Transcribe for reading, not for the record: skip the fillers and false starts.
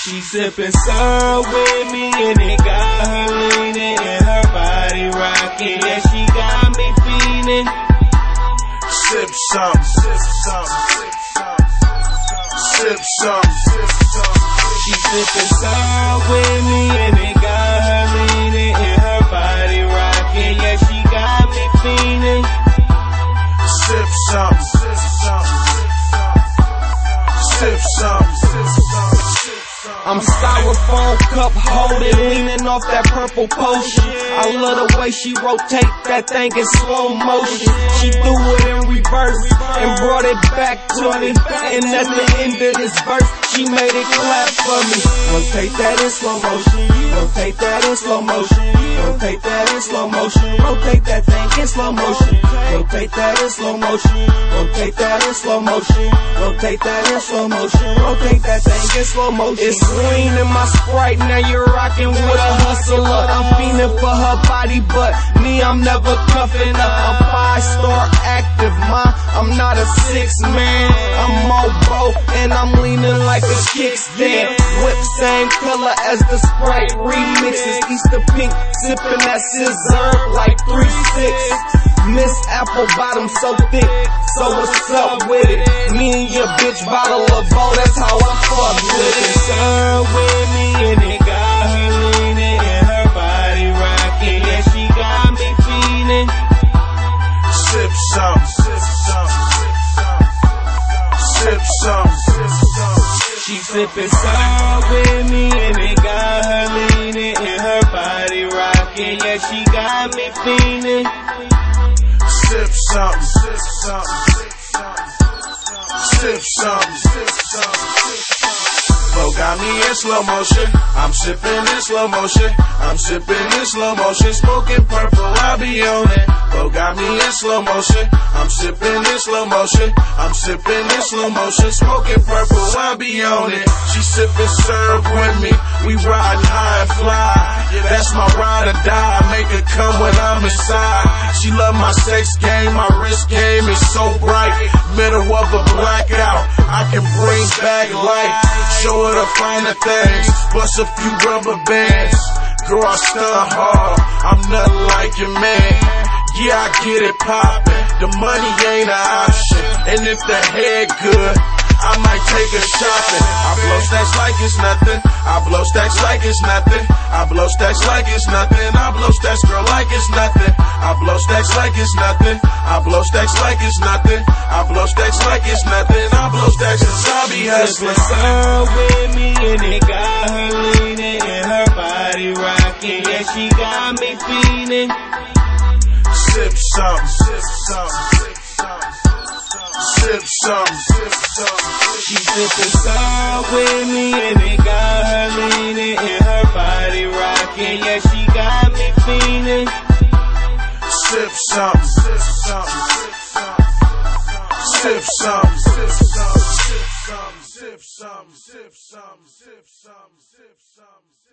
She sippin' syrup with me and it got her leaning and her body rocking. Yeah, she got me feeling. Sip some, sip some, sip some, sip some, sip some. She sippin' syrup with me and it got her leaning and her body rocking. Yeah, she got me feeling. Sip some, sip some, sip some, sip some. I'm styrofoam cup holding, leaning off that purple potion. I love the way she rotate that thing in slow motion. She threw it in reverse and brought it back to me. And at the end of this verse, she made it clap for me. Rotate that in slow motion. Rotate that in slow motion. Rotate that in slow motion. Rotate that thing in slow motion. Rotate that in slow motion. Rotate that in slow motion. Rotate that in slow motion. Rotate that thing in slow motion. It's green in my Sprite, now you're rockin' with a hustler. I'm fiending for her body, but me, I'm never cuffing up. I'm 5-star active, I'm not a 6-man. I'm mobile and I'm leaning like a kickstand. Whip same color as the Sprite remixes. Easter pink, sippin' that scissor like 3-6. Miss Apple bottom so thick, so what's up with it? Me and your bitch bottle of bowl, that's how I fuck with it. Syrup with me and it got her leaning and her body rocking. Yeah, she got me feeling. Sip some, sip some, sip some, sip some. She sippin' syrup with me and it got her leaning and her body rocking. Yeah, she got me feeling. Sip some, sip some, sip some, sip some, sip some. Flo got me in slow motion. I'm sipping in slow motion. I'm sipping in slow motion. Smoking purple, I be on it. Flo got me in slow motion. I'm sipping in slow motion. I'm sipping in slow motion. Smoking purple, I be on it. She sipping syrup with me. We riding high and fly. Yeah, that's my ride or die. Make her come when I'm inside. She love my sex game. My wrist game is so bright. Middle of a blackout, I can bring back light. Show her the finer things. Bust a few rubber bands. Girl, I stunt hard. I'm nothing like your man. Yeah, I get it poppin'. The money ain't an option. And if the head good, I might take her shopping. I blow stacks like it's nothing. I blow stacks like it's nothing. I blow stacks like it's nothing. I blow stacks, girl, like it's nothing. I blow stacks like it's nothing. I blow stacks like it's nothing. I blow stacks like it's nothing. I blow stacks as I be hustling. Syrup with me and it got her leaning and her body rocking. Yeah, she got me feeling. Sip some, sip some, sip some, sip some, sip some. She sippin' syrup with me and it got her leaning and her body rocking. Yeah, she got me feeling. Sip some, sip some, sip some, sip some, sip some, sip some, sip some, sip some, sip some, sip some.